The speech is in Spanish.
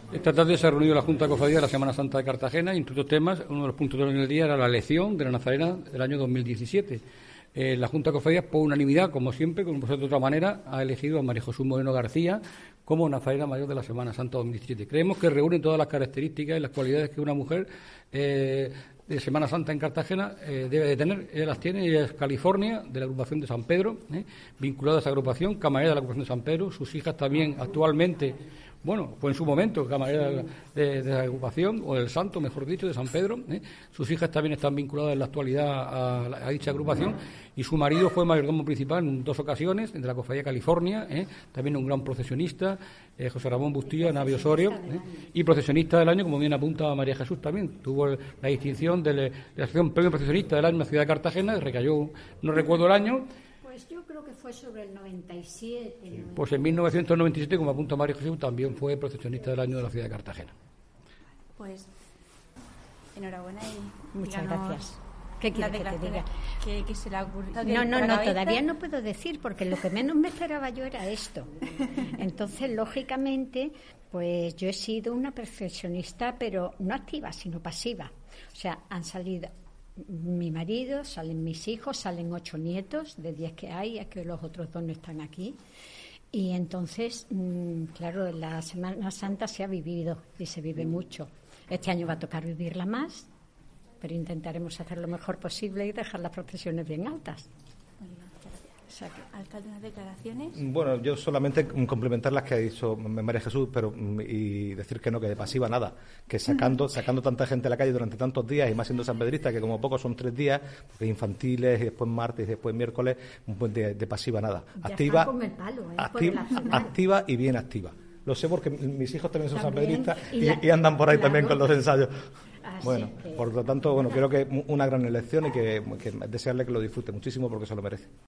Esta tarde se ha reunido la Junta de Cofradía de la Semana Santa de Cartagena y, entre otros temas, uno de los puntos de orden del día era la elección de la Nazarena del año 2017. La Junta de Cofradías, por unanimidad, como siempre, como de otra manera, ha elegido a María Jesús Moreno García como Nazarena Mayor de la Semana Santa 2017. Creemos que reúne todas las características y las cualidades que una mujer de Semana Santa en Cartagena debe de tener. Ella las tiene. Ella es California, de la agrupación de San Pedro, vinculada a esa agrupación, camarera de la agrupación de San Pedro. Sus hijas también actualmente, bueno, pues en su momento camarera de la agrupación, o del santo, mejor dicho, de San Pedro. Sus hijas también están vinculadas en la actualidad a dicha agrupación, y su marido fue mayordomo principal en 2 ocasiones de la Cofradía California, también un gran procesionista, José Ramón Bustillo, Navi Osorio, y procesionista del año, como bien apunta María Jesús también. Tuvo la distinción de la acción premio procesionista del año en la ciudad de Cartagena, recayó, no recuerdo el año. Yo creo que fue sobre el 97. Sí, pues en 1997, como apunta María Jesús, también fue procesionista del año de la ciudad de Cartagena. Pues enhorabuena y muchas gracias. ¿Qué quieres que te diga? Que se le ha ocurrido. No, todavía no puedo decir, porque lo que menos me esperaba yo era esto. Entonces, lógicamente, pues yo he sido una perfeccionista, pero no activa, sino pasiva. O sea, han salido mi marido, salen mis hijos, salen 8 nietos de 10 que hay, es que los otros 2 no están aquí. Y entonces, claro, la Semana Santa se ha vivido y se vive mucho. Este año va a tocar vivirla más, pero intentaremos hacer lo mejor posible y dejar las procesiones bien altas. Alcalde, unas declaraciones. Bueno, yo solamente complementar las que ha dicho María Jesús, pero y decir que no, que de pasiva nada, que sacando tanta gente a la calle durante tantos días, y más siendo sanpedrista, que como poco son 3 días, porque infantiles, y después martes, y después miércoles, pues de pasiva nada. Activa, activa y bien activa. Lo sé porque mis hijos también son sanpedristas y andan por ahí también con los ensayos. Bueno, por lo tanto, creo que una gran elección, y que desearle que lo disfrute muchísimo porque se lo merece.